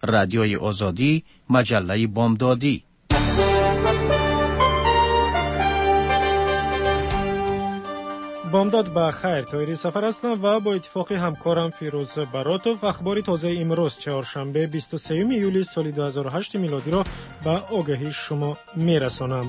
رادیوی آزادی، مجله بامدادی. بامداد بخیر، تایری سفر هستم و با اتفاق همکارم فیروز براتوف اخبار تازه امروز چهارشنبه 23 یولی سال 2008 میلادی را به آگاهی شما میرسانم.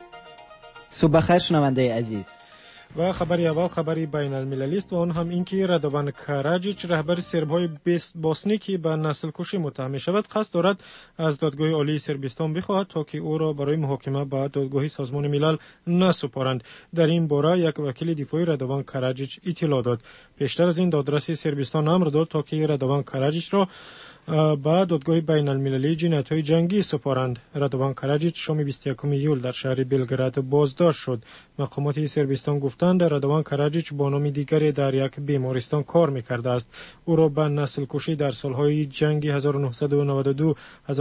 صبح بخیر شنونده عزیز. و خبری اول خبری بین المللی است و آن هم این که رادوان کاراجیچ رهبر سرب‌های بوسنی که به نسل کشی متهم شود قصد دارد از دادگاه عالی صربستان بخواهد تا که او را برای محاکمه به دادگاه سازمان ملل نسپارند. در این باره یک وکیل دفاعی رادوان کاراجیچ اطلاع داد. پیشتر از این دادرس صربستان امر داد تا که رادوان کاراجیچ را با دادگاه بین المللی جنایت‌های جنگی سپارند. رادوان کاراجیچ شام 21 ایول در شهر بلگراد بازداشت شد. مقامات صربستان گفتند رادوان کاراجیچ با نام دیگری در یک بیمارستان کار می‌کرده است. او را به نسل کشی در سالهای جنگ 1992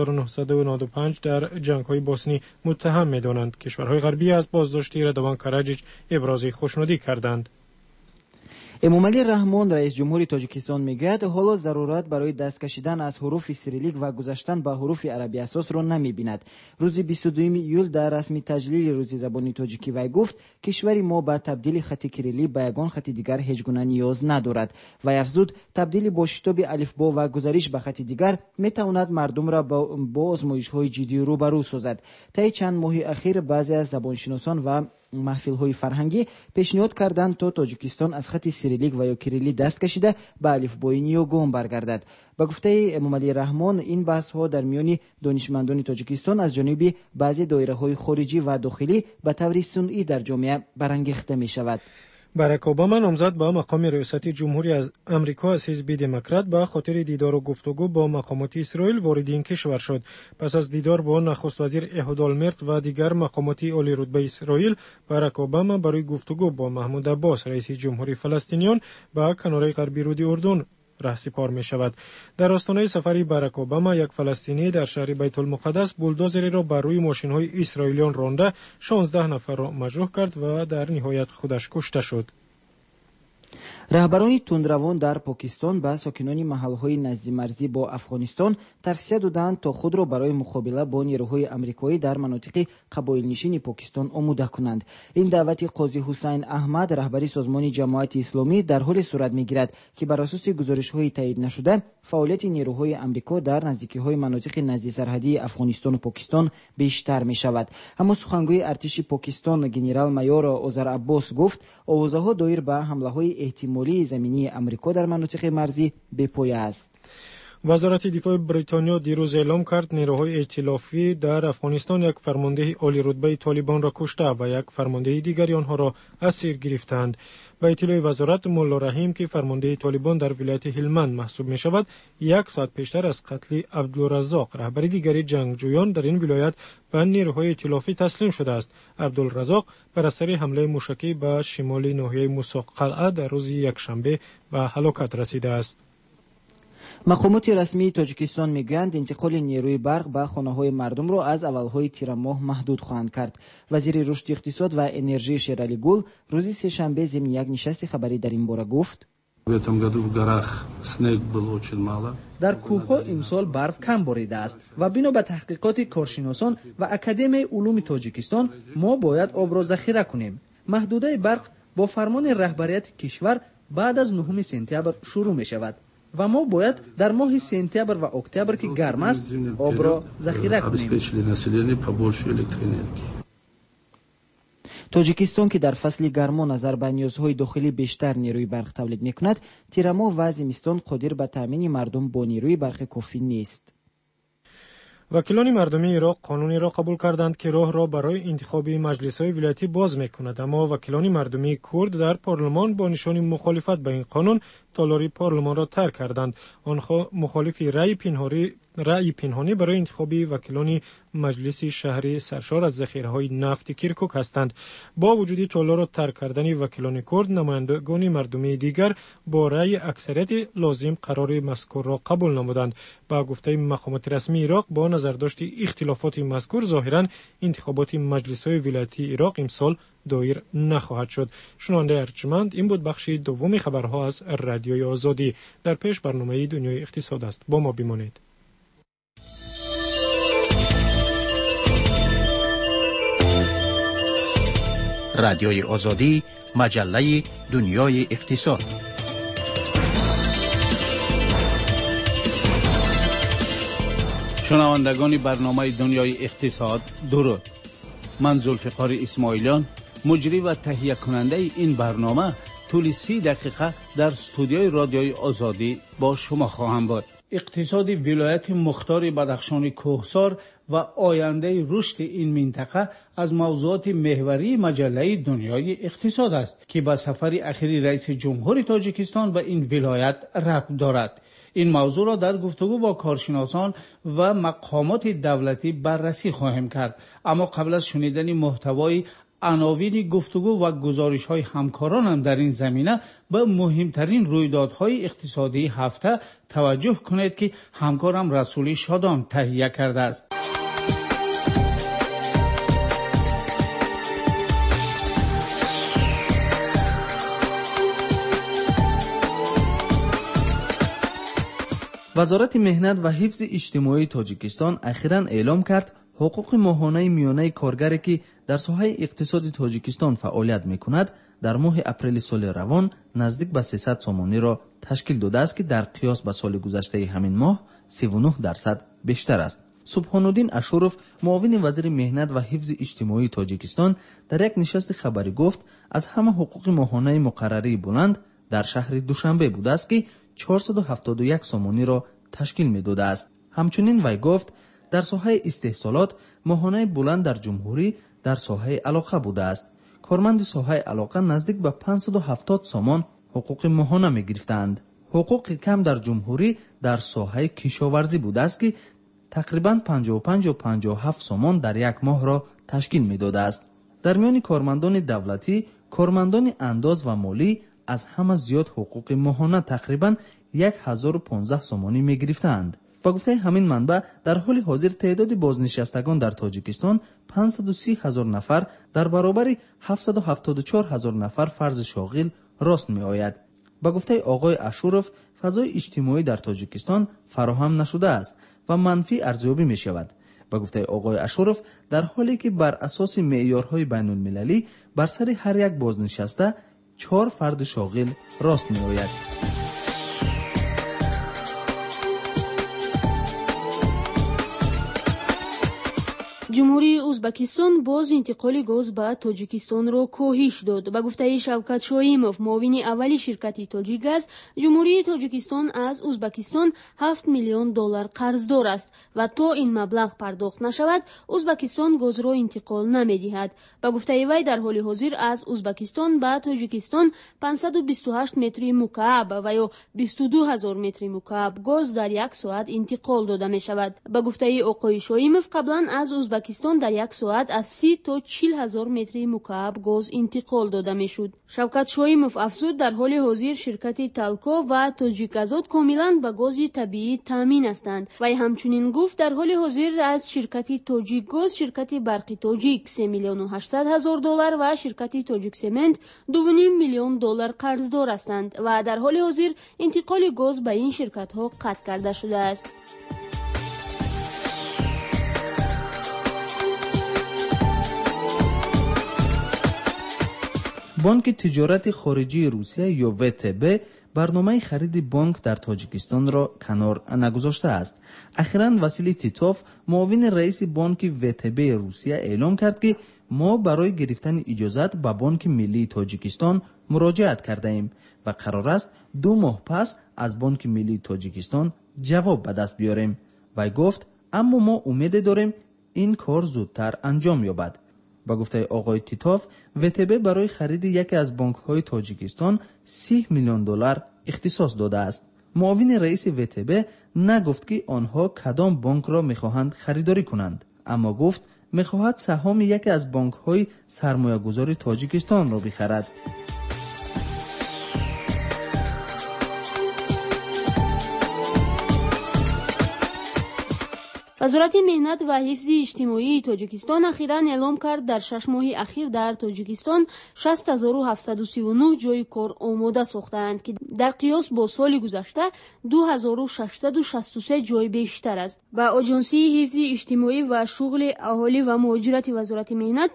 1995 در جنگ‌های بوسنی متهم می‌دانند. کشورهای غربی از بازداشت رادوان کاراجیچ ابراز خوشنودی کردند. امومالی رحمان رئیس جمهوری تاجیکستان میگوید حالا ضرورت برای دست کشیدن از حروف سیریلیک و گذشتن به حروف عربی اساس را نمیبیند. روز 22 ایول در رسمی تجلیل روز زبان تاجیکی وی گفت کشور ما با تبدیل خط کریلی به یگان خط دیگر هیچ گونه نیاز ندارد و افزود تبدیل با شتاب الفبا و گذارش به خط دیگر میتواند مردم را با آزمایش‌های جدی روبرو سازد. طی چند ماه اخیر بعضی از زبانشناسان و محفل‌های فرهنگی پیشنهاد کردند تا تاجیکستان از خط سیریلیک و یا کریلی دست کشیده به الفبای نیوگام برگردد. با گفته امومالی رحمان این بحث‌ها در میان دانشمندان تاجیکستان از جانب بعضی دایره‌های خارجی و داخلی به طور صنعی در جامعه برانگیخته می‌شود. باراک اوباما نامزد به مقام ریاست جمهوری از امریکا از حزب دموکرات به خاطر دیدار و گفتگو با مقامات اسرائیل وارد این کشور شد. پس از دیدار با نخست وزیر احود آلمرت و دیگر مقامات عالی رتبه اسرائیل، باراک اوباما برای گفتگو با محمود عباس رئیس جمهوری فلسطینیان به کناره غربی رود اردن رهسپار می شود. در آستانه سفری باراک اوباما یک فلسطینی در شهر بیت المقدس بولدوزری را بر روی ماشین‌های اسرائیلیان رانده 16 نفر را مجروح کرد و در نهایت خودش کشته شد. رهبران تندروان در پاکستان به ساکنان محل‌های نزدیک مرزی با افغانستان توصیه دادند تا خود را برای مقابله با نیروهای آمریکایی در مناطق قبایل‌نشین پاکستان آماده کنند. این دعوت قاضی حسین احمد رهبری سازمان جماعت اسلامی در حال صورت می‌گیرد که بر اساس گزارش‌های تایید نشده فعالیت نیروهای آمریکا در نزدیکی‌های مناطق نزدیک سرحدی افغانستان و پاکستان بیشتر می‌شود. اما سخنگوی ارتش پاکستان گنرال مایور اوزار عباس گفت آوازه‌ها دایر به حمله‌های احتمالی زمینی آمریکا در مناطق مرزی بی‌پایه است. وزارت دفاع بریتانیا دیروز اعلام کرد نیروهای ائتلافی در افغانستان یک فرمانده عالی رتبه طالبان را کشته و یک فرمانده دیگری آنها را اسیر گرفتند. به اطلاع وزارت، مولا رحیم که فرمانده طالبان در ولایت هلمند محسوب می شود، یک ساعت پیشتر از قتل عبدالرزاق رهبر دیگری جنگجویان در این ولایت به نیروهای ائتلافی تسلیم شده است. عبدالرزاق بر اثر حمله موشکی به شمال ناحیه موسی قلعه در روز یکشنبه به هلاکت رسیده است. مقامات رسمی تاجیکستان میگویند انتقال نیروی برق به خانه‌های مردم را از اولهای تیر ماه محدود خواهند کرد. وزیر رشد اقتصاد و انرژی شیرالی گل روز سه‌شنبه ضمن یک نشست خبری در این باره گفت: در کوه‌ها امسال برف کم باریده است و بنا به تحقیقات کارشناسان و اکادمی علوم تاجیکستان ما باید آب را ذخیره کنیم. محدوده برق با فرمان رهبریت کشور بعد از 9 سپتامبر شروع می شود و ما باید در ماه سپتامبر و اکتبر که گرم است آب را ذخیره کنیم. تاجیکستان که در فصل گرما نظر به نیازهای داخلی بیشتر نیروی برق تولید می‌کند، تیر ماه و زمستان قادر به تامین مردم با نیروی برق کافی نیست. وکیلان مردمی عراق قانونی را قبول کردند که راه را برای انتخاب مجلس‌های ولایتی باز می‌کند، اما وکیلان مردمی کرد در پارلمان با نشان مخالفت به این قانون تالاری پارلمان را ترک کردند. آنها مخالف رأی پنهانی برای انتخاب وکیلان مجلس شهری سرشار از ذخیره‌های نفت کرکوک هستند. با وجود تالار را ترک کردن وکیلان کرد، نمایندگان مردمی دیگر با رأی اکثریت لازم قرار مذکور را قبول نمودند. با گفته مقامات رسمی عراق، با نظرداشت اختلافات مذکور ظاهراً انتخابات مجلس‌های ولایتی عراق امسال دایر نخواهد شد. شنونده ارجمند، این بود بخش دوم خبرها از رادیوی آزادی. در پیش برنامه دنیای اقتصاد است. با ما بمانید. رادیوی آزادی، مجله دنیای اقتصاد. شنوندگان برنامه دنیای اقتصاد، درود. من ذوالفقار اسماعیلیان، مجری و تهیه کننده این برنامه، طول 30 دقیقه در استودیوی رادیوی آزادی با شما خواهم بود. اقتصاد ولایت مختار بدخشان کوهسار و آینده رشد این منطقه از موضوعات محوری مجله دنیای اقتصاد است که به سفر اخیر رئیس جمهور تاجیکستان به این ولایت ربط دارد. این موضوع را در گفتگو با کارشناسان و مقامات دولتی بررسی خواهیم کرد. اما قبل از شنیدن محتوای عناوین گفتگو و گزارش‌های همکارانم در این زمینه به مهمترین رویدادهای اقتصادی هفته توجه کنید که همکارم رسول شادان تهیه کرده است. وزارت مهنت و حفظ اجتماعی تاجیکستان اخیراً اعلام کرد حقوق ماهانه میانه کارگری که در ساحه اقتصاد تاجیکستان فعالیت میکند در ماه اپریل سال روان نزدیک به 300 سومانی را تشکیل داده است که در قیاس به سال گذشته همین ماه 39% بیشتر است. سبحان الدین اشورف، معاون وزیر مهنت و حفظ اجتماعی تاجیکستان، در یک نشست خبری گفت از همه حقوق ماهانه مقرری بلند در شهر دوشنبه بوده است که 471 سومانی را تشکیل می‌داده است. همچنین وی گفت در ساحه استحصالات ماهانه بلند در جمهوری در ساحه علاقه بوده است. کارمند ساحه علاقه نزدیک به 570 سومان حقوق ماهانه می‌گرفتند. حقوق کم در جمهوری در ساحه کشاورزی بوده است که تقریباً 55 و 57 سومان در یک ماه را تشکیل می‌داده است. در میان کارمندان دولتی، کارمندان انداز و مالی از همه زیاد حقوق ماهانه تقریباً 1015 سومانی می‌گرفتند. با گفته همین منبع در حال حاضر تعداد بازنشستگان در تاجیکستان 530,000 نفر در برابر 774,000 نفر فرض شاغل راست می آید. با گفته آقای اشورف فضای اجتماعی در تاجیکستان فراهم نشده است و منفی ارزیابی می شود. با گفته آقای اشورف در حالی که بر اساس معیارهای بین المللی بر سر هر یک بازنشسته 4 فرد شاغل راست می آید. جمهوری ازبکستان باز انتقال گاز به تاجیکستان را کاهش داد. به گفته شوکت شایموف، معاون اولی شرکت تاجیکگاز، جمهوری تاجیکستان از ازبکستان 7 میلیون دلار قرضدار است و تا این مبلغ پرداخت نشود ازبکستان گاز را انتقال نمی‌دهد. به گفته وی در حال حاضر از ازبکستان به تاجیکستان 528 متر مکعب و یا 22,000 متر مکعب گاز در یک ساعت انتقال داده می شود. به گفته آقای شایموف قبلا از ازبکستان در یک ساعت از 30 تا 40,000 متر مکعب گاز انتقال داده می شد. شوکت شایموف افزود در حال حاضر شرکت تالکو و تاجیکازاد کاملا به گاز طبیعی تامین هستند. و همچنین گفت در حال حاضر از شرکت تاجیک گاز، شرکت برق تاجیک 3 میلیون و 800 هزار دلار و شرکت تاجیک سمنت 2.5 میلیون دلار قرضدار هستند و در حال حاضر انتقال گاز به این شرکت ها قطع کرده شده است. بانک تجارت خارجی روسیه یا VTB برنامه خرید بانک در تاجیکستان را کنار نگذاشته است. اخیراً واسیلی تیتوف، معاون رئیس بانک VTB روسیه، اعلام کرد که ما برای گرفتن اجازت به بانک ملی تاجیکستان مراجعت کرده ایم و قرار است 2 ماه پس از بانک ملی تاجیکستان جواب به دست بیاریم. و گفت اما ما امید داریم این کار زودتر انجام یابد. با گفته آقای تیتوف، VTB برای خرید یکی از بانک‌های تاجیکستان 30 میلیون دلار اختصاص داده است. معاون رئیس VTB نگفت که آنها کدام بانک را می‌خواهند خریداری کنند، اما گفت می‌خواهد سهام یکی از بانک‌های سرمایه‌گذاری تاجیکستان را بخرد. وزارت مهنت و حفظ اجتماعی تاجیکستان اخیراً اعلام کرد در 6 ماه اخیر در تاجیکستان 60739 جای کار آماده ساختند که در قیاس با سال گذشته 2663 جای بیشتر است. و آژانسی حفظ اجتماعی و شغل اهالی و مهاجرت وزارت مهنت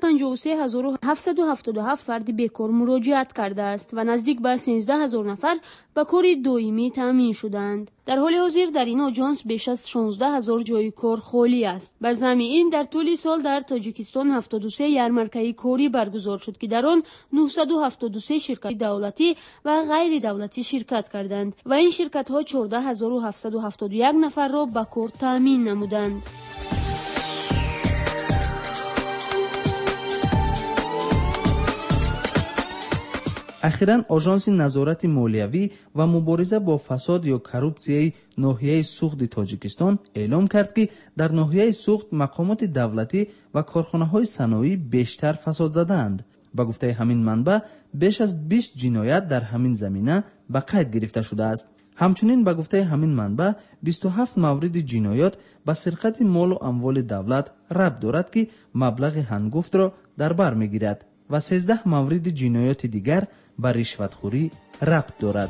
53777 فرد بیکار مراجعت کرده است و نزدیک به 13000 نفر به کار دائمی تامین شدند. در حال حاضر در این آژانس بیش از 16000 جای کار خالی است. بر ضمن این در طول سال در تاجیکستان 73 یارمارکه کاری برگزار شد که در آن 973 شرکت دولتی و غیر دولتی شرکت کردند و این شرکت ها 14771 نفر را به کار تامین نمودند. اخیراً آژانس نظارت مالیوی و مبارزه با فساد یا کروپسیای ناحیه سوخت تاجیکستان اعلام کرد که در ناحیه سوخت مقامات دولتی و کارخانه‌های صنایعی بیشتر فساد زدند. به گفته همین منبع بیش از 20 جنایت در همین زمینه به قید گرفته شده است. همچنین به گفته همین منبع 27 مورد جنایات به سرقت مال و اموال دولت ربط دارد که مبلغ هنگفت را در بر میگیرد و 13 مورد جنایات دیگر به رشوتخوری ربط دارد.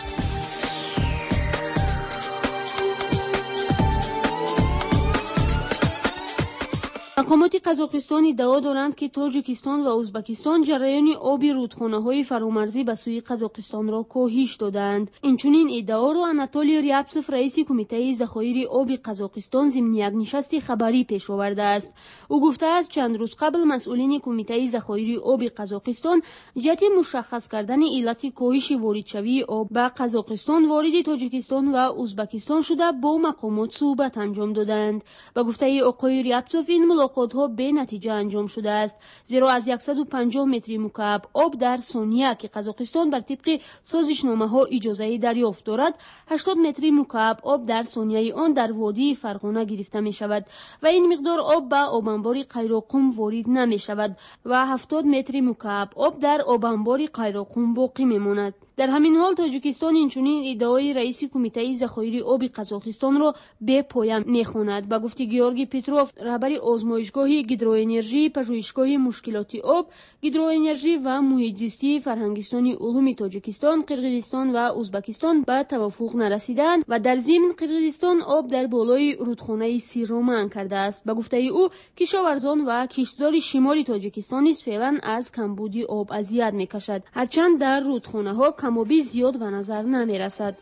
مقامات قزاقستان ادعا دارند که تاجیکستان و ازبکستان جریان آب رودخانه‌های فرامرزی به سوی قزاقستان را کاهش دادند. اینچنین ادعا را اناتولی ریابسوف رئیس کمیته ذخایر آب قزاقستان ضمن یک نشست خبری پیش آورده است. او گفته است چند روز قبل مسئولین کمیته ذخایر آب قزاقستان جهت مشخص کردن علت کاهش واردشوی آب به قزاقستان وارد تاجیکستان و ازبکستان شده با مقامات صحبت انجام دادند. به گفته آقای ریابسوف این ملاقات‌ها به نتیجه انجام شده است، زیرا از 150 متر مکعب آب در ثانیه که قزاقستان بر طبق سازشنامه‌ها اجازه دریافت دارد، 80 متر مکعب آب در ثانیه آن در وادی فرغانه گرفته می شود و این مقدار آب به آب انبار قیراقم وارد نمی شود و 70 متر مکعب آب در آب انبار قیراقم باقی می ماند. در همین حال تاجیکستان اینچنین ادعای رئیس کمیته ذخایر آب قزاقستان را به پایان می‌خواند. با گفته گیورگی پتروف، رهبر آزمایشگاه گیدروانرژی، پژوهشگاه مشکلات آب، گیدروانرژی و محیط زیستی فرهنگستان علوم تاجیکستان، قرقیزستان و ازبکستان به توافق نرسیدند و در ضمن قرقیزستان آب در بالای رودخانه سیر را منع کرده است. با گفته او، کشاورزان و کشتزار شمال تاجیکستان نیز فعلا از کمبود آب اذیت می‌کشند، هرچند در رودخانه‌ها کمابی زیاد به نظر نمی رسد.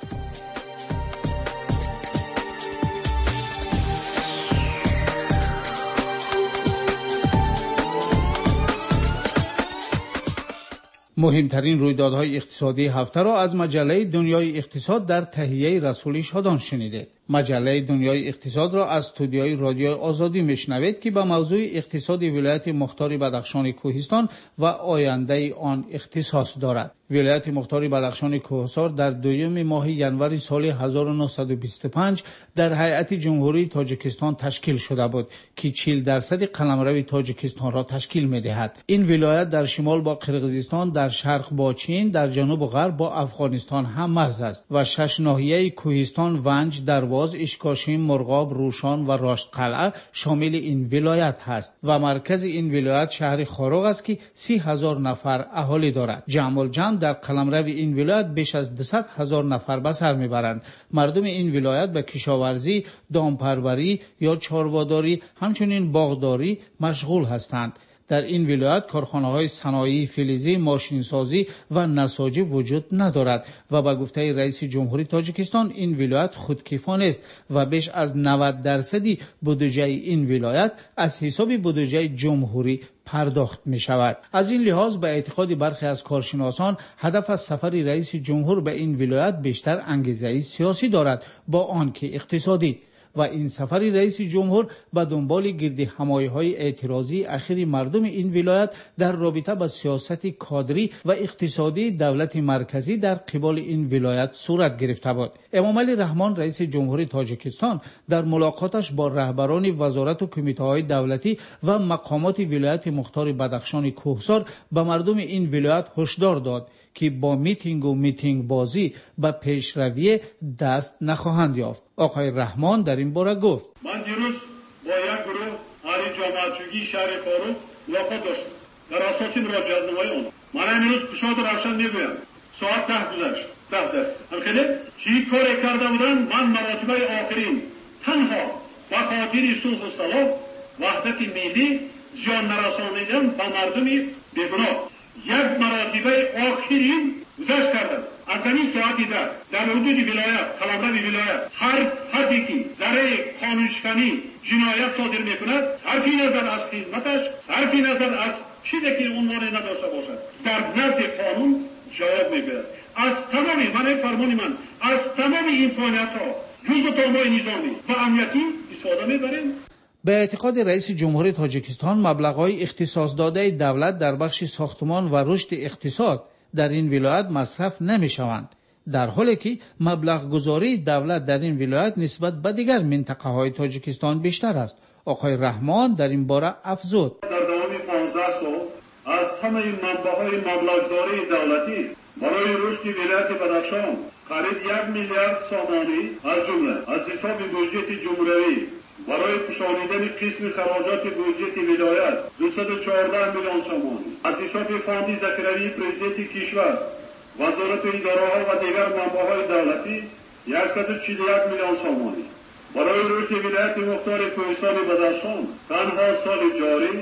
مهمترین رویدادهای اقتصادی هفته را از مجله دنیای اقتصاد در تهیه رسول شادان شنیدید. مجله دنیای اقتصاد را از استودیوی رادیو آزادی میشنوید که به موضوع اقتصاد ولایت مختار بدخشان کوهستان و آینده آن اختصاص دارد. ولایت مختار بدخشان کوهستان در دوم ماه ینوری سال 1925 در هیئت جمهوری تاجیکستان تشکیل شده بود که 40% قلمرو تاجیکستان را تشکیل می‌دهد. این ولایت در شمال با قرقیزستان، در شرق با چین، در جنوب و غرب با افغانستان هم مرز است و 6 ناحیه کوهستان، ونج، درواز، اشکاشیم، مرغاب، روشان و راشد قلعه شامل این ولایت هست و مرکز این ولایت شهر خاروغ است که 30,000 نفر اهالی دارد. جمع الجمع در قلمرو این ولایت بیش از 200,000 نفر به سر میبرند. مردم این ولایت به کشاورزی، دامپروری یا چارواداری همچنین باغداری مشغول هستند. در این ولایت کارخانه‌های صنایعی فلزی، ماشینسازی و نساجی وجود ندارد و به گفته رئیس جمهوری تاجیکستان این ولایت خودکفانه است و بیش از 90% بودجه این ولایت از حساب بودجه جمهوری پرداخت می شود. از این لحاظ به اعتقاد برخی از کارشناسان هدف از سفر رئیس جمهور به این ولایت بیشتر انگیزه سیاسی دارد با آنکه اقتصادی و این سفر رئیس جمهور به دنبال گرد همایی‌های اعتراضی اخیر مردم این ولایت در رابطه با سیاست کادری و اقتصادی دولت مرکزی در قبال این ولایت صورت گرفته بود. امامعلی رحمان رئیس جمهوری تاجیکستان در ملاقاتش با رهبران وزارت و کمیته‌های دولتی و مقامات ولایت مختار بدخشان کوهسار به مردم این ولایت هشدار داد که با میتینگ بازی به پیشروی دست نخواهند یافت. آقای رحمان در این باره گفت: من دیروز با یک گروه اهل جامعه‌جویی شهر فاروق ملاقات داشتم. در اساس مراجعه‌نامه آن من امروز پیشنهاد روشن میگویم. ساعت 10 گذشت. 10 الخیلی چی کار کرده بودن؟ من مراتبه آخرین تنها به خاطر صلح و صلاح وحدت ملی زیان نرسانیدن به مردم بیگناه یک مراتبه آخرین گذشت کردم. از همین ساعتی در حدود ولایت قلمرو ولایت هر دیکی ذره قانونشکنی جنایت صادر میکند صرف نظر از خدمتش صرف نظر از چیزی که عنوان نداشته باشد در نزد قانون جواب میگیرد. از تمام من از تمام امکانات ها جزء تامای نظامی و امنیتی استفاده میبریم. به اعتقاد رئیس جمهوری تاجیکستان مبلغ‌های اختصاص داده دولت در بخش ساختمان و رشد اقتصاد در این ولایت مصرف نمی‌شوند، در حالی که مبلغ گذاری دولت در این ولایت نسبت به دیگر منطقه‌های تاجیکستان بیشتر است. آقای رحمان در این باره افزود: در دوام 15 سال از همه این منبع‌های مبلغ‌گذاری دولتی برای رشد ولایت بدخشان قریب 1 میلیارد سامانی از جمله از حساب بودجه جمهوری برای پوشانیدن قسم خراجات بودجه ولایت 214 میلیون سامانی از حساب فاند ذخیروی پرزیدنت کشور وزارت اداره‌ها و دیگر منبع‌های دولتی 141 میلیون سامانی برای رشد ولایت مختار کوهستان بدخشان تنها سال جاری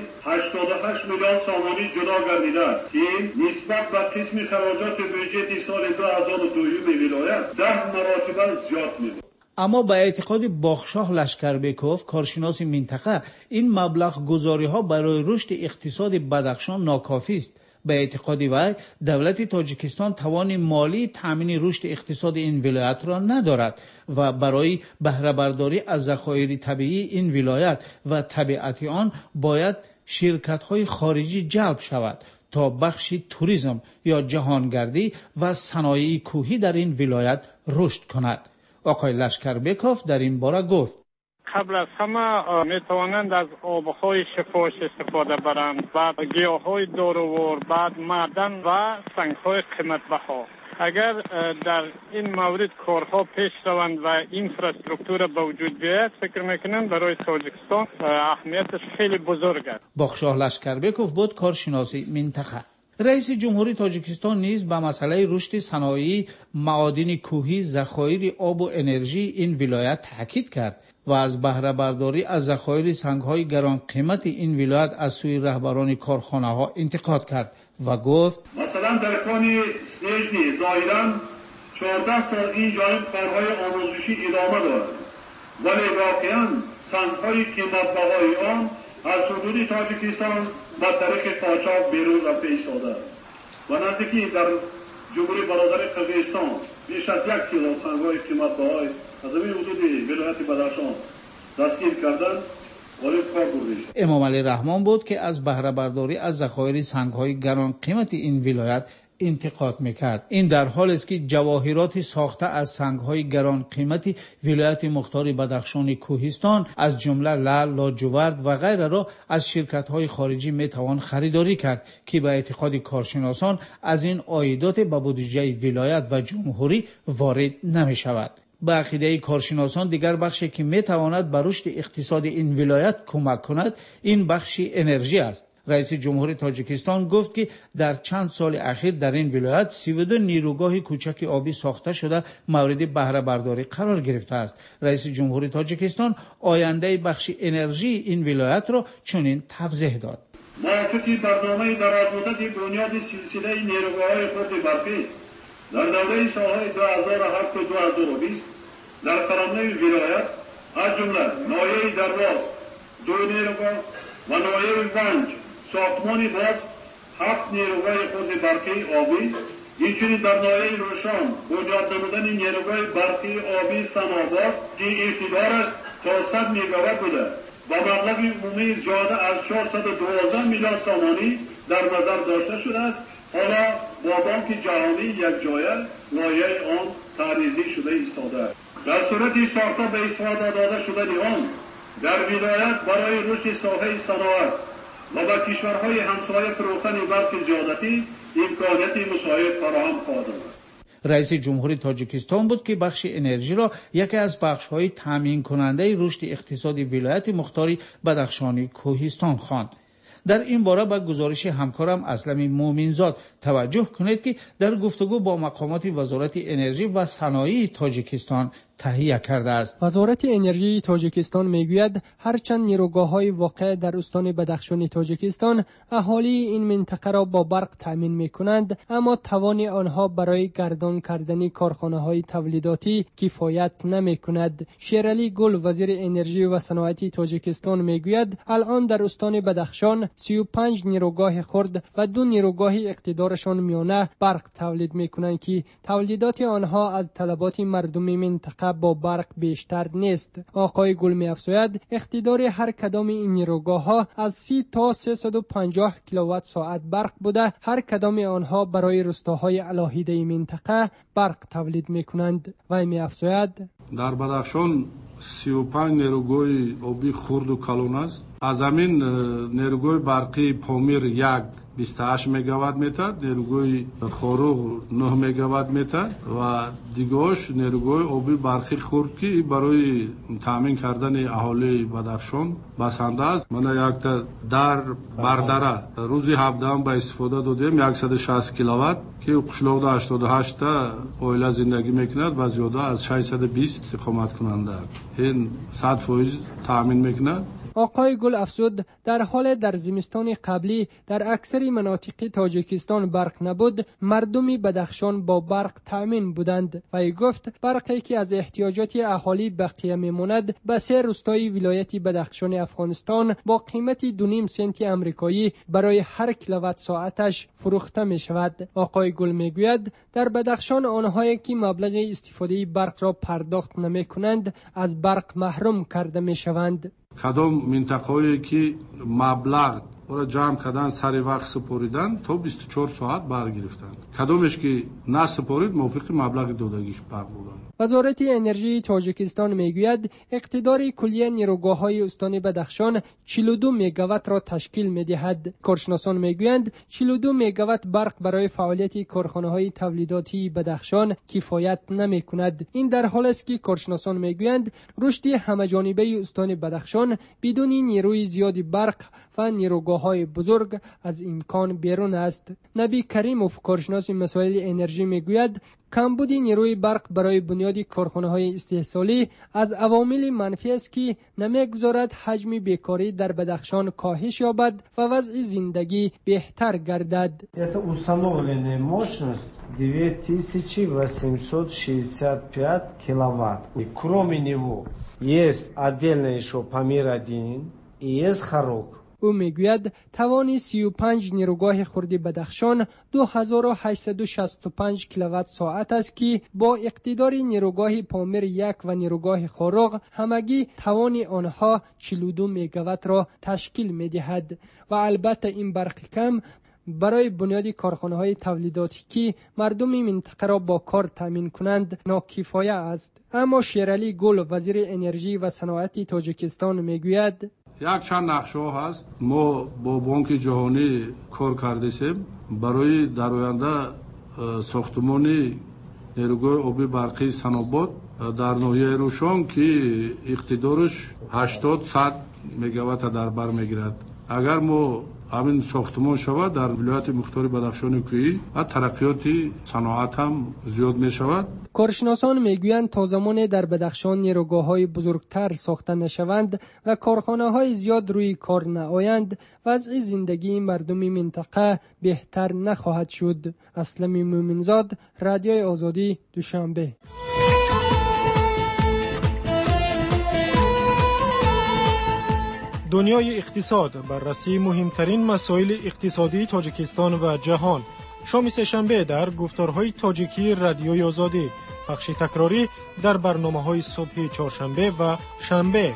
88 میلیون سامانی جدا گردیده است که نسبت به قسم خراجات بودجه سال 2002 ولایت 10 مراتب زیاد می‌باشد. اما به اعتقاد باخشاه لشکربیکوف کارشناس منطقه این مبلغ گذاری ها برای رشد اقتصاد بدخشان ناکافی است. به اعتقاد وی دولت تاجیکستان توان مالی تامین رشد اقتصاد این ولایت را ندارد و برای بهره برداری از ذخایر طبیعی این ولایت و طبیعت آن باید شرکت های خارجی جلب شود تا بخش توریسم یا جهانگردی و صنایع کوهی در این ولایت رشد کند. آقای لشکربیکوف در این باره گفت: قبل از همه می توانند از آبهای شفاش استفاده برند، بعد گیاهای داروور، بعد معدن و سنگهای قیمت بها. اگر در این مورد کارها پیش روند و اینفراستراکچور به وجود بیاید، فکر میکنم برای تاجیکستان اهمیتش خیلی بزرگ است. باخشاه لشکربیکوف بود کارشناسی منطقه. رئیس جمهوری تاجیکستان نیز به مسئله رشد صنایع معادن کوهی، ذخایر آب و انرژی این ولایت تاکید کرد و از بهره برداری از ذخایر سنگ‌های گران قیمت این ولایت از سوی رهبران کارخانه‌ها انتقاد کرد و گفت: مثلا در کان سنجنی ظاهراً 14 سال این جانب کارهای آموزشی ادامه دارد، ولی واقعاً سنگ‌های قیمت‌بهای آن از حدود تاجیکستان با طریق قاچاق بیرون رفته ایستاده و نزدیکی در جمهوری برادر قزاقستان بیش از 1 کیلو سنگ‌های قیمت‌بهای از این حدود ولایت بدخشان دستگیر کردن ولی کار برده شد. امام علی رحمان بود که از بهره برداری از ذخایر سنگ‌های گران قیمت این ولایت انتقاد میکرد. این در حالی است که جواهرات ساخته از سنگ‌های گران قیمت ولایت مختار بدخشان کوهستان از جمله لعل، لاجورد و غیره را از شرکت‌های خارجی میتوان خریداری کرد که به اعتقاد کارشناسان از این عایدات به بودجه ولایت و جمهوری وارد نمی‌شود. به عقیده کارشناسان دیگر بخشی که میتواند به رشد اقتصاد این ولایت کمک کند این بخش انرژی است. رئیس جمهوری تاجیکستان گفت که در چند سال اخیر در این ولایت 32 نیروگاه کوچک آبی ساخته شده مورد بهره برداری قرار گرفته است. رئیس جمهوری تاجیکستان آینده بخش انرژی این ولایت را چنین توضیح داد: موافقی برنامه درازمدت بنیاد سلسله نیروگاه‌های خرد برقی در دوره سال‌های 2007 و 2020 در قلمرو ولایت از جمله ناحیه درواز 2 نیروگاه و ناحیه گنج ساختمانی باز 7 نیروگاه خرد برقی آبی، اینچنین در ناحیه روشان بنیاد نمودن نیروگاه برقی آبی سناباد که اعتبارش تا 100 مگاوات بوده با مبلغ عمومی زیاده از 412 میلیارد سامانی در نظر داشته شده است. حالا با بانک جهانی یک جایه لایحه آن تعریضی شده ایستاده است. در صورت ساخته به استفاده داده شدن آن در ولایت برای رشد ساحه صنعت و به کشورهای همسایه فروختن برق زیادتی امکانیت مساعد فراهم خواهد آمد. رئیس جمهوری تاجیکستان بود که بخش انرژی را یکی از بخش‌های تامین کننده رشد اقتصادی ولایت مختار بدخشان کوهستان خواند. در این باره به گزارش همکارم اسلم مومنزاد توجه کنید که در گفتگو با مقامات وزارت انرژی و صنایع تاجیکستان تهیه کرده است. وزارت انرژی تاجیکستان میگوید هرچند نیروگاه‌های واقع در استان بدخشان تاجیکستان اهالی این منطقه را با برق تامین می‌کنند، اما توان آنها برای گردان کردن کارخانه‌های تولیداتی کفایت نمی‌کند. شیرعلی گل وزیر انرژی و صنایع تاجیکستان میگوید الان در استان بدخشان 35 نیروگاه خرد و 2 نیروگاه اقتدارشان میانه برق تولید می‌کنند که تولیدات آنها از طلبات مردم منطقه با برق بیشتر نیست. آقای گل می‌افزاید اقتدار هر کدام این نیروگاه‌ها از 30 تا 350 کیلووات ساعت برق بوده، هر کدام آنها برای روستاهای علاهیده منطقه برق تولید می‌کنند. و می‌افزاید در بدخشان 35 نیروگاه آبی خرد و کلان است. از همین نیروگاه برقی پامیر 28 مگاوات میتر، نیروگاه خوروغ 9 مگاوات میتر و دیگه‌اش نیروگاه آبی برقی خرد که برای تامین کردن اهالی بدخشان بسنده است. من یک تا در بردره روزی 17 به استفاده دادیم 160 کیلووات که قشلاق 88 تا اویلا زندگی میکند و زیاده از 620 استقامت کننده. این 100% تامین میکند. آقای گل افزود در حال در زمستان قبلی در اکثر مناطق تاجیکستان برق نبود، مردم بدخشان با برق تامین بودند و گفت برقی که از احتیاجات اهالی بقیه میماند به 3 روستای ولایت بدخشان افغانستان با قیمت 2.5 سنت آمریکایی برای هر کیلووات ساعتش فروخته می شود. آقای گل میگوید در بدخشان آنهایی که مبلغ استفاده برق را پرداخت نمی کنند از برق محروم کرده می شوند. کدام منطقه‌ای که مبلغ را جمع کردن سر وقت سپاریدن تا 24 ساعت برگرفتند، کدامش که نسپارید موافق مبلغ دادگیش برق بودند. وزارت انرژی تاجیکستان میگوید اقتدار کلی نیروگاه‌های استان بدخشان 42 مگاوات را تشکیل می‌دهد. کارشناسان میگویند 42 مگاوات برق برای فعالیت کارخانه‌های تولیداتی بدخشان کفایت نمی‌کند. این در حالی است که کارشناسان میگویند رشد همه‌جانبه استان بدخشان بدون نیروی زیاد برق و نیروگاه‌های بزرگ از امکان بیرون است. نبی کریموف کارشناس مسائل انرژی میگوید کمبود نیروی برق برای بنیاد کارخانه‌های استحصالی از عوامل منفی است که نمی‌گذارد حجم بیکاری در بدخشان کاهش یابد و وضع زندگی بهتر گردد. Это установленная мощность 9865 киловатт. И кроме него есть отдельно еще Памир-1 и есть Хорог. او میگوید توان 35 نیروگاه خرد بدخشان 2865 کیلووات ساعت است که با اقتدار نیروگاه پامیر 1 و نیروگاه خوروغ همگی توان آنها 42 مگاوات را تشکیل می‌دهد و البته این برق کم برای بنیاد کارخانه‌های تولیداتی که مردم منطقه را با کار تامین کنند ناکفایه است. اما شیرعلی گل وزیر انرژی و صنایع تاجیکستان میگوید یک چند نقشه ها هست. ما با بانک جهانی کار کردیم برای در آینده ساختمان نیروگاه آبی برقی سناباد در ناحیه روشان که اقتدارش 80-100 مگاوات در بر میگیرد. اگر ما همین ساختمان شود در ولایت مختار بدخشان کوهی و ترقیات صنعت هم زیاد می شود. کارشناسان میگویند تا زمان در بدخشان نیروگاه‌های بزرگتر ساخته نشوند و کارخانه‌های زیاد روی کار نآیند وضع زندگی مردم منطقه بهتر نخواهد شد. اسلم مومنزاد، رادیوی آزادی، دوشنبه. دنیای اقتصاد، بررسی مهمترین مسائل اقتصادی تاجیکستان و جهان. شام سه‌شنبه در گفتارهای تاجیکی رادیوی آزادی، پخش تکراری در برنامه‌های صبح چهارشنبه و شنبه.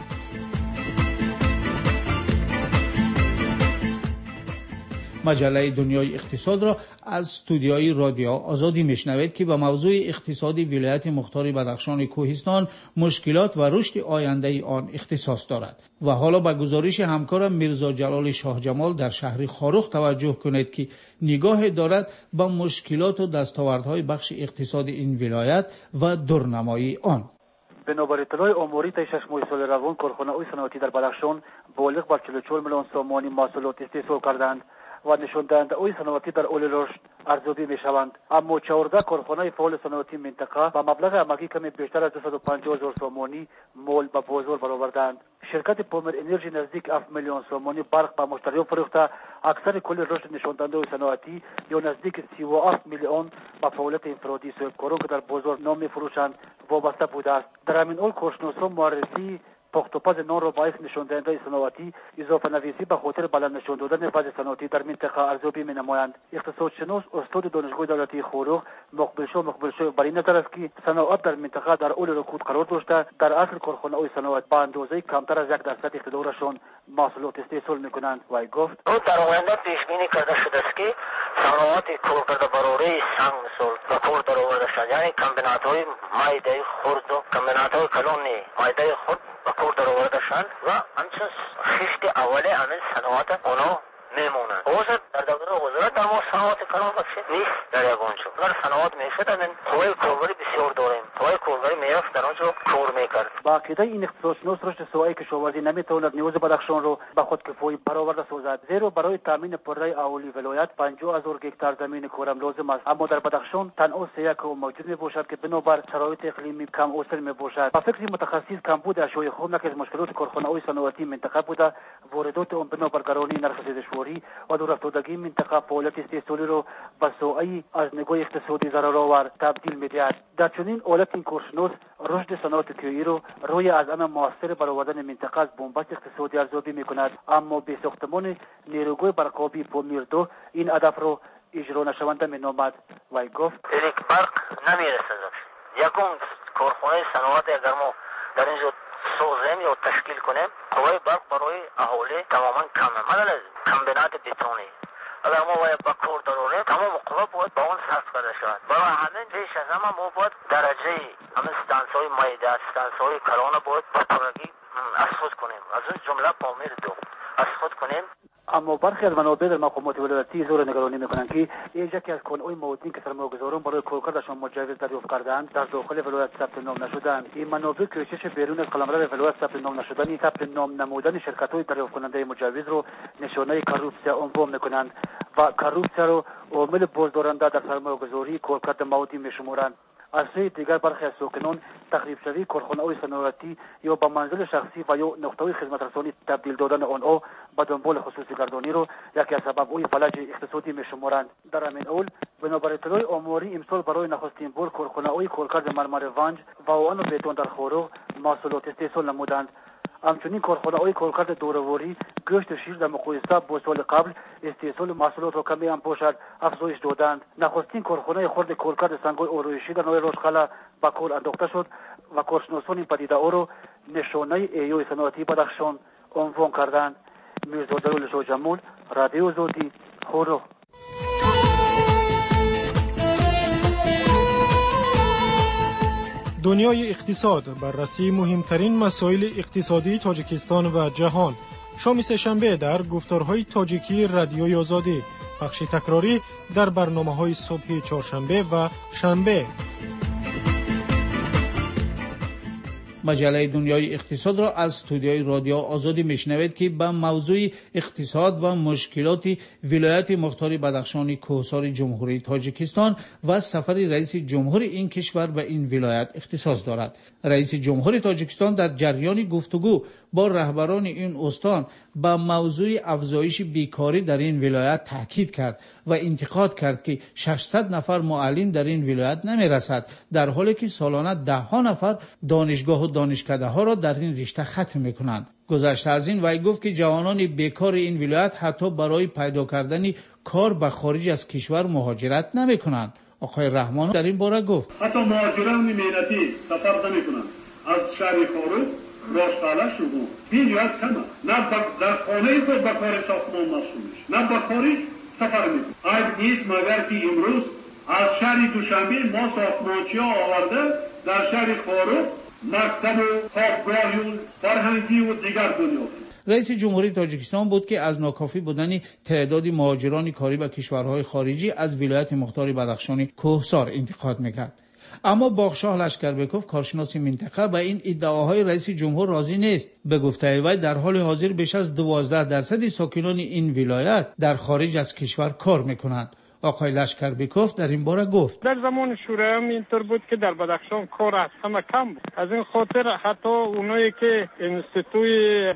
مجله دنیای اقتصاد را از استودیوی رادیو آزادی میشنوید که به موضوع اقتصادی ولایت مختار بدخشان کوهستان، مشکلات و رشد آینده آن اختصاص دارد. و حالا به گزارش همکارم میرزا جلال شاه جمال در شهر خاروخ توجه کنید که نگاه دارد به مشکلات و دستاوردهای بخش اقتصاد این ولایت و دورنمایی آن. بنابر اطلاع اموری تا 6 ماه سال روان کارخانه‌های صنعتی در بدخشان بالغ بر 44 میلیون سامانی محصولات استحصال کردند و نشان دهنده‌های صنعتی در حال رشد ارزیابی می‌شوند. اما 14 کارخانه فعال صنعتی منطقه با مبلغ عمقی کمی بیشتر از 250,000 سامانی مال به بازار برآوردند. شرکت پومر انرژی نزدیک 7 میلیون سامانی برق به مشتریان فروخته. اکثر کل رشد نشان دهنده صنعتی یا نزدیک 37 میلیون با فعالیت انفرادی صاحبکاران که در بازار نام می‌فروشند وابسته بوده است. در همین حال کارشناسان معرفی پختوپز نان را باعث نشان دهنده صنعتی اضافه نویسی به خاطر بلند نشان دادن وضع صنعتی در منطقه ارزیابی می‌نمایند. اقتصادشناس استاد دانشگاه دولتی خاروخ مقبل شاه بر این نظر است که صنعت در منطقه در حال رکود قرار داشته. در اصل کارخانه‌های صنعت به اندازه کمتر از 1% اقتدارشان محصولات استحصال می‌کنند. وی گفت در آینده پیش بینی کرده شده است که صنعت کارکرده براره سنگ مثال و کار درآورده شد، یعنی کمبینات‌های مایده خرد و کمبینات‌های کلان مایده خرد و کار درآورده شد و همچنین خشت اولی همین صنعت اونا میمونند. اوضاع در دولت وزارت در ما صنعت کلان بخشید نیست در یگانجا. اگر صنعت میشد همین قوه کارگری بسیار داریم. قوه کارگری میرفت در آنجا کار میکرد. با عقیده این اقتصادشناس رشد سوای کشاورزی نمیتواند نیاز بدخشان را به خودکفایی برآورده سازد، زیرا برای تامین پره اهالی ولایت 50,000 گکتار زمین کارم لازم است. اما در بدخشان تنها 3 قوم موجود میباشد که بنابر شرایط اقلیمی کم حاصل میباشد. با فکر متخصص کمبود اشیاء خام که از مشکلات کارخانه‌های صنعتی منطقه بوده، واردات آن بنابر گرانی نرخ دشواری و دور افتادگی منطقه فعالیت استحصالی را به سوء از نگاه اقتصادی ضررآور تبدیل می‌دهد. در چنین حالت این کارشناس رشد صنعت کیویی را روی از آن موثر برآوردن منطقه از بنبست اقتصادی ارزیابی می‌کند، اما به ساختمان نیروگاه برقابی پومیر 2 این هدف را اجرا نشونده می‌نامد. وی گفت یک برق نمی‌رسد. یکم کارخانه صنعت اگر ما در اینجا سازیم یا تشکیل کنیم، قوه برق برای اهالی تماما کمه. مثلا کمبینات بتونی اگر ما باید با کار دراریم تمام قوه باید با اون صرف کرده شود. برای همین پیش از همه ما باید درجه همین ستانس‌های مایده، ستانس‌های کلانه باید با پرگی از خود کنیم. از اون جمله پامیر 2 از خود کنیم. اما برخی از منابع در مقامات ولایتی زور نگرانی میکنند که یکی از کانون‌های موادی که سرمایه‌گذاران برای کارکردشان مجوز دریافت کردند در داخل ولایت ثبت نام نشدند. این منابع کوشش بیرون از قلمرو ولایت ثبت نام نمودن شرکت‌های دریافت کننده مجوز رو نشانه کارپسیا عنوان میکنند و کارپسیا رو عامل بازدارنده در سرمایه‌گذاری کارکرد موادی میشمارند. از سوی دیگر برخی از ساکنان تخریب شوی کارخانه‌های صنعتی یا با منزل شخصی و یا نقطه‌های خدمت رسانی تبدیل دادن آنها به دنبال خصوصی گردانی رو یکی از سبب‌های فلج اقتصادی می‌شمارند. در همین حال بنابر اطلاع آماری امسال برای نخستین بار کارخانه‌های کارکرد مرمر ونج و آن و بتون در خاروخ محصولات استحصال نمودند. همچنین کارخانه‌های کارکرد دورواری گوشت و شیر در مقایسه با سال قبل استحصال محصولات را کمی هم باشد افزایش دادند. نخستین کارخانه خرد کارکرد سنگ‌های آرایشی در نوع رشقله به کار انداخته شد و کارشناسان این پدیده را نشانه ایوی صنعتی بدخشان عنوان کردند. میرزا جلال شاه جمال، رادیو آزادی، خاروخ. دنیای اقتصاد، بررسی مهمترین مسائل اقتصادی تاجیکستان و جهان. شام سه‌شنبه در گفتارهای تاجیکی رادیوی آزادی، بخش تکراری در برنامه‌های صبح چهارشنبه و شنبه. مجله دنیای اقتصاد را از استودیوی رادیو آزادی میشنوید که به موضوع اقتصاد و مشکلات ولایت مختار بدخشان کوهسار جمهوری تاجیکستان و سفر رئیس جمهور این کشور به این ولایت اختصاص دارد. رئیس جمهور تاجیکستان در جریان گفتگو با رهبران این استان به موضوع افزایش بیکاری در این ولایت تاکید کرد و انتقاد کرد که 600 نفر معلم در این ولایت نمیرسد، در حالی که سالانه 10 نفر دانشگاه و دانشکده ها را در این رشته ختم میکنند. گذشته از این وی گفت که جوانان بیکار این ولایت حتی برای پیدا کردن کار به خارج از کشور مهاجرت نمیکنند. آقای رحمان در این باره گفت حتی مهاجران مهنتی سفر نمیکنند. از شهر خاروخ راشقاله شما این یاد کم است. نه در خانه خود به کار ساختمان مشغول میشه، نه به خارج سفر میکنیم. عیب نیست مگر که امروز از شهر دوشنبه ما ساختمانچی‌ها آورده در شهر خاروق مکتب و خوابگاه و فرهنگی و دیگر بنیاد. رئیس جمهوری تاجیکستان بود که از ناکافی بودن تعداد مهاجران کاری به کشورهای خارجی از ولایت مختار بدخشان کوهسار انتقاد میکرد. اما باغشاه لشکربکوف کارشناس منطقه به این ادعاهای رئیس جمهور راضی نیست. به گفته وی در حال حاضر بیش از 12% ساکنان این ولایت در خارج از کشور کار میکنند. آقای لشکربکوف در این باره گفت در زمان شوروی هم اینطور بود که در بدخشان کار از همه کم بود. از این خاطر حتی اونایی که انستیتوی